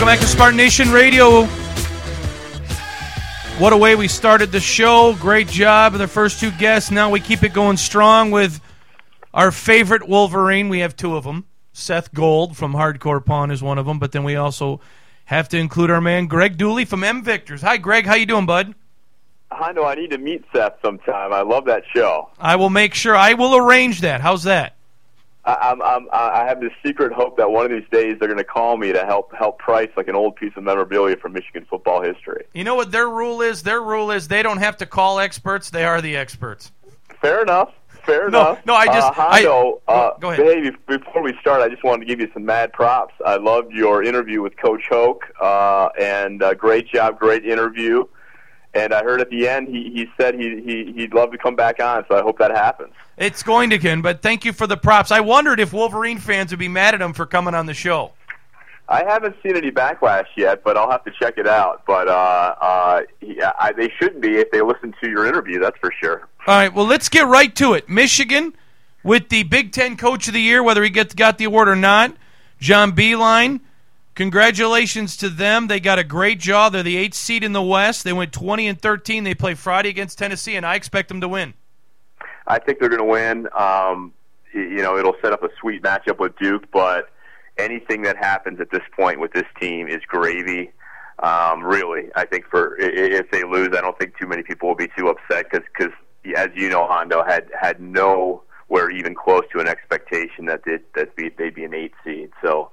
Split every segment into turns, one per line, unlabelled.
Welcome back to Spartan Nation Radio. What a way we started the show. Great job of the first two guests. Now we keep it going strong with our favorite Wolverine. We have two of them. Seth Gold from Hardcore Pawn is one of them, but then we also have to include our man Greg Dooley from M Victors. Hi, Greg. How you doing, bud?
Hondo, I need to meet Seth sometime. I love that show.
I will make sure. I will arrange that. How's that?
I have this secret hope that one of these days they're going to call me to help price like an old piece of memorabilia from Michigan football history.
You know what their rule is? Their rule is they don't have to call experts. They are the experts.
Fair enough.
No, I just...
Hondo,
go ahead.
Hey, before we start, I just wanted to give you some mad props. I loved your interview with Coach Hoke, and great job, great interview. And I heard at the end he said he'd love to come back on, so I hope that happens. It's going to, Ken, but thank you for the props. I wondered if Wolverine fans would be mad at him for coming on the show. I haven't seen any backlash yet, but I'll have to check it out. But they shouldn't be if they listen to your interview, that's for sure.
All right, well, let's get right to it. Michigan, with the Big Ten Coach of the Year, whether he got the award or not, John Beilein. Congratulations to them. They got a great job. They're the 8th seed in the West. They went 20-13. They play Friday against Tennessee, and I expect them to win.
I think they're going to win. It'll set up a sweet matchup with Duke, but anything that happens at this point with this team is gravy. Really, I think if they lose, I don't think too many people will be too upset because as you know, Hondo had nowhere even close to an expectation that they'd be an 8th seed. So.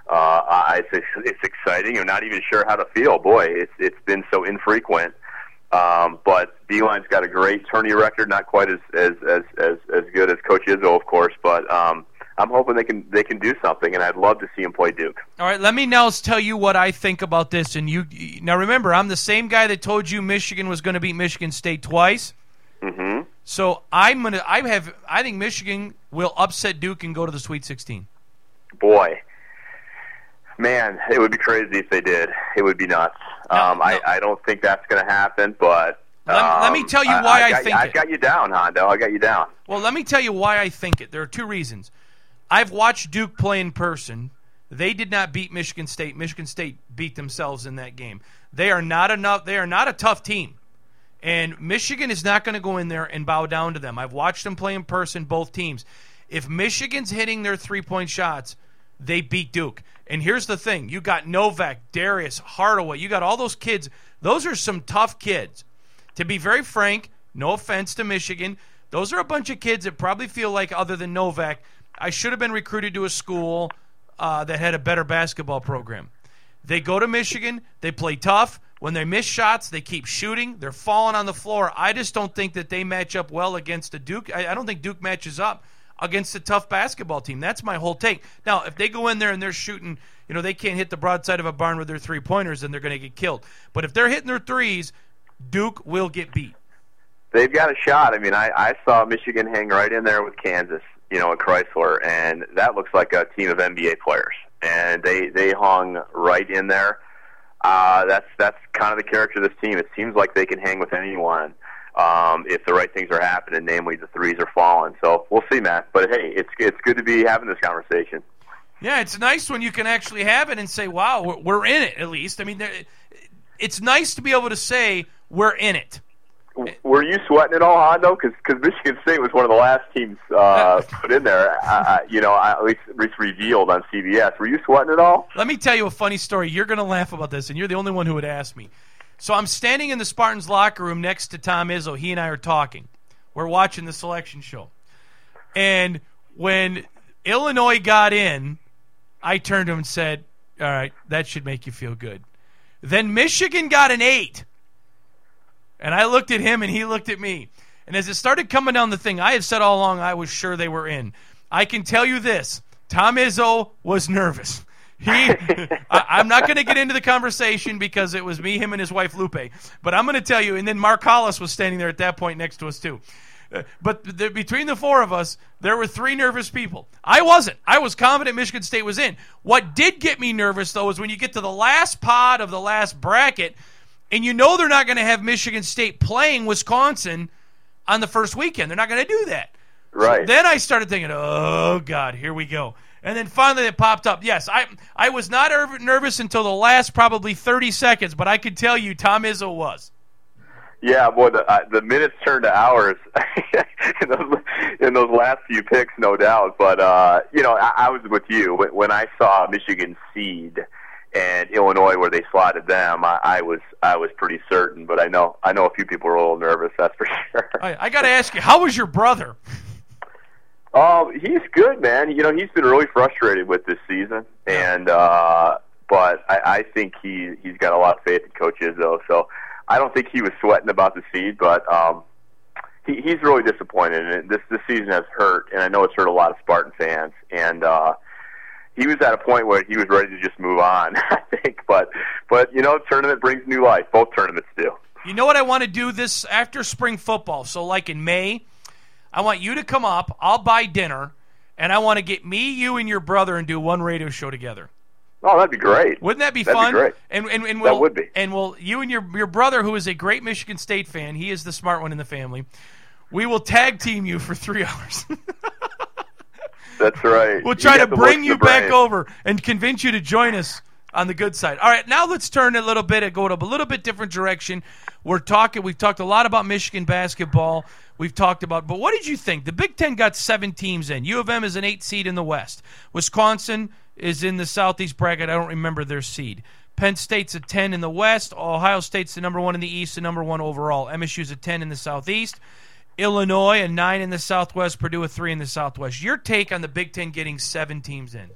It's exciting. You're not even sure how to feel. Boy, it's been so infrequent. But Beilein's got a great tourney record, not quite as good as Coach Izzo, of course. But I'm hoping they can do something, and I'd love to see him play Duke.
All right, let me now tell you what I think about this. And now remember, I'm the same guy that told you Michigan was going to beat Michigan State twice.
Mm-hmm.
So I think Michigan will upset Duke and go to the Sweet 16.
Boy. Man, it would be crazy if they did. It would be nuts. No. I don't think that's going to happen, but...
Let me tell you why I think it.
I've got you down, Hondo. I got you down.
Well, let me tell you why I think it. There are two reasons. I've watched Duke play in person. They did not beat Michigan State. Michigan State beat themselves in that game. They are not enough. They are not a tough team. And Michigan is not going to go in there and bow down to them. I've watched them play in person, both teams. If Michigan's hitting their three-point shots, they beat Duke. And here's the thing. You got Novak, Darius, Hardaway. You got all those kids. Those are some tough kids. To be very frank, no offense to Michigan, those are a bunch of kids that probably feel like, other than Novak, I should have been recruited to a school that had a better basketball program. They go to Michigan. They play tough. When they miss shots, they keep shooting. They're falling on the floor. I just don't think that they match up well against a Duke. I don't think Duke matches up against a tough basketball team. That's my whole take. Now, if they go in there and they're shooting, they can't hit the broadside of a barn with their three-pointers, then they're going to get killed. But if they're hitting their threes, Duke will get beat.
They've got a shot. I mean, I saw Michigan hang right in there with Kansas, at Chrysler, and that looks like a team of NBA players. And they hung right in there. That's kind of the character of this team. It seems like they can hang with anyone. If the right things are happening, namely the threes are falling. So we'll see, Matt. But, hey, it's good to be having this conversation.
Yeah, it's nice when you can actually have it and say, wow, we're in it, at least. I mean, it's nice to be able to say we're in it.
Were you sweating it all, Hondo? Because Michigan State was one of the last teams put in there, at least revealed on CBS. Were you sweating it all?
Let me tell you a funny story. You're going to laugh about this, and you're the only one who would ask me. So I'm standing in the Spartans locker room next to Tom Izzo. He and I are talking. We're watching the selection show. And when Illinois got in, I turned to him and said, all right, that should make you feel good. Then Michigan got an 8. And I looked at him and he looked at me. And as it started coming down the thing, I had said all along I was sure they were in. I can tell you this. Tom Izzo was nervous. I'm not going to get into the conversation because it was me, him, and his wife, Lupe. But I'm going to tell you, and then Mark Hollis was standing there at that point next to us, too. But between the four of us, there were 3 nervous people. I wasn't. I was confident Michigan State was in. What did get me nervous, though, is when you get to the last pod of the last bracket, and they're not going to have Michigan State playing Wisconsin on the first weekend. They're not going to do that.
Right.
So then I started thinking, oh, God, here we go. And then finally it popped up. Yes, I was not nervous until the last probably 30 seconds, but I could tell you Tom Izzo was.
Yeah, boy, the minutes turned to hours in those last few picks, no doubt. But, I was with you. When I saw Michigan seed and Illinois where they slotted them, I was pretty certain. But I know a few people were a little nervous, that's for sure.
I got to ask you, how was your brother?
He's good, man. He's been really frustrated with this season, and but I think he's got a lot of faith in Coach Izzo. So I don't think he was sweating about the seed, but he's really disappointed. And this season has hurt, and I know it's hurt a lot of Spartan fans. And he was at a point where he was ready to just move on, I think. But tournament brings new life. Both tournaments do.
You know what I want to do this after spring football? So like in May, I want you to come up. I'll buy dinner, and I want to get me, you, and your brother and do one radio show together.
Oh, that'd be great.
Wouldn't that be
that'd
fun?
Be great.
And we'll,
that would be.
And you and your brother, who is a great Michigan State fan, he is the smart one in the family, we will tag team you for 3 hours.
That's right.
We'll try to bring you back over and convince you to join us on the good side. All right, now let's turn a little bit and go to a little bit different direction. We've talked a lot about Michigan basketball. We've talked about, but what did you think? The Big Ten got 7 teams in. U of M is an 8 seed in the West. Wisconsin is in the Southeast bracket. I don't remember their seed. Penn State's a 10 in the West. Ohio State's the number 1 in the East, the number 1 overall. MSU's a 10 in the Southeast. Illinois a 9 in the Southwest. Purdue a 3 in the Southwest. Your take on the Big Ten getting 7 teams in?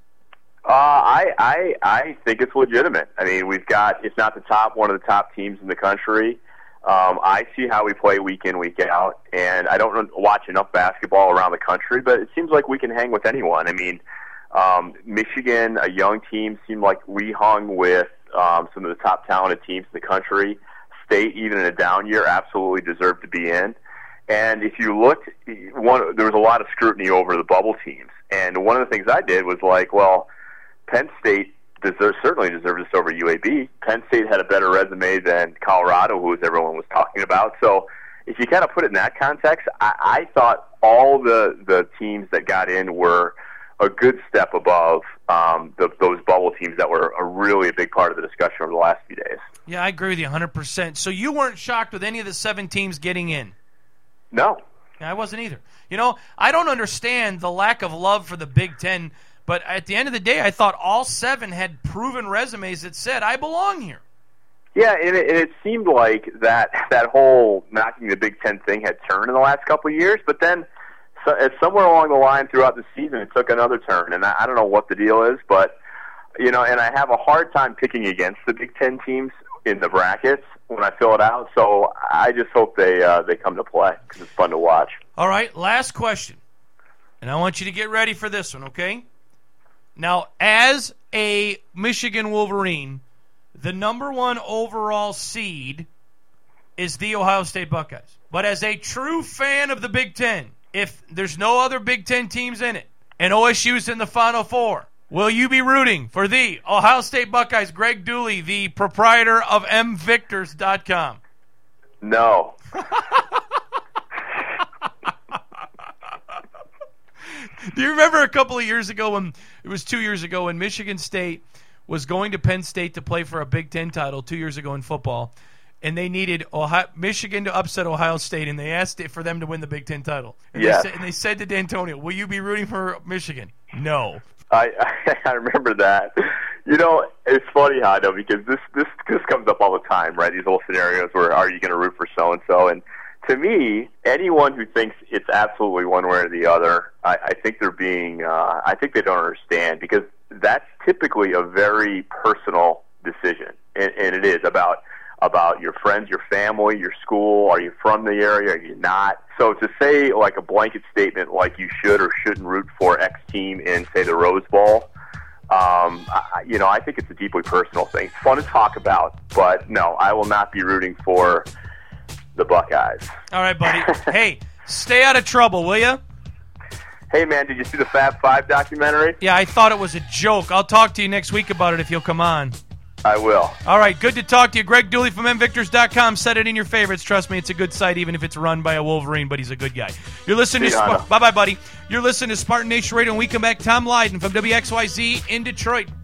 I think it's legitimate. I mean, we've got, if not one of the top teams in the country. I see how we play week in, week out, and I don't watch enough basketball around the country, but it seems like we can hang with anyone. I mean, Michigan, a young team, seemed like we hung with some of the top talented teams in the country. State, even in a down year, absolutely deserved to be in. And if you looked, there was a lot of scrutiny over the bubble teams. And one of the things I did was like, well, Penn State certainly deserves this over UAB. Penn State had a better resume than Colorado, who everyone was talking about. So if you kind of put it in that context, I thought all the teams that got in were a good step above those bubble teams that were really a big part of the discussion over the last few days.
Yeah, I agree with you 100%. So you weren't shocked with any of the 7 teams getting in?
No.
I wasn't either. I don't understand the lack of love for the Big Ten, but at the end of the day, I thought all 7 had proven resumes that said, I belong here.
Yeah, and it seemed like that whole knocking the Big Ten thing had turned in the last couple of years, but then somewhere along the line throughout the season, it took another turn, and I don't know what the deal is, but, and I have a hard time picking against the Big Ten teams in the brackets when I fill it out, so I just hope they come to play because it's fun to watch. All
right, last question, and I want you to get ready for this one, okay? Now, as a Michigan Wolverine, the number 1 overall seed is the Ohio State Buckeyes. But as a true fan of the Big Ten, if there's no other Big Ten teams in it and OSU's in the Final Four, will you be rooting for the Ohio State Buckeyes? Greg Dooley, the proprietor of MVictors.com.
No.
Do you remember a couple of years ago it was 2 years ago when Michigan State was going to Penn State to play for a Big Ten title 2 years ago in football, and they needed Michigan to upset Ohio State, and they asked for them to win the Big Ten title. And they said to D'Antonio, will you be rooting for Michigan? No.
I remember that. It's funny, Hondo, because this comes up all the time, right? These little scenarios where are you going to root for so-and-so? And to me, anyone who thinks it's absolutely one way or the other, I think they're being I think they don't understand, because that's typically a very personal decision, and it is about your friends, your family, your school. Are you from the area? Are you not? So to say like a blanket statement like you should or shouldn't root for X team in, say, the Rose Bowl, I think it's a deeply personal thing. It's fun to talk about, but no, I will not be rooting for the Buckeyes.
All right, buddy. Hey, stay out of trouble, will you?
Hey, man, did you see the Fab Five documentary?
Yeah, I thought it was a joke. I'll talk to you next week about it if you'll come on.
I will.
All right, good to talk to you. Greg Dooley from MVictors.com. Set it in your favorites. Trust me, it's a good site, even if it's run by a Wolverine, but he's a good guy. You're listening to Bye-bye, buddy. You're listening to Spartan Nation Radio. When we come back, Tom Lydon from WXYZ in Detroit.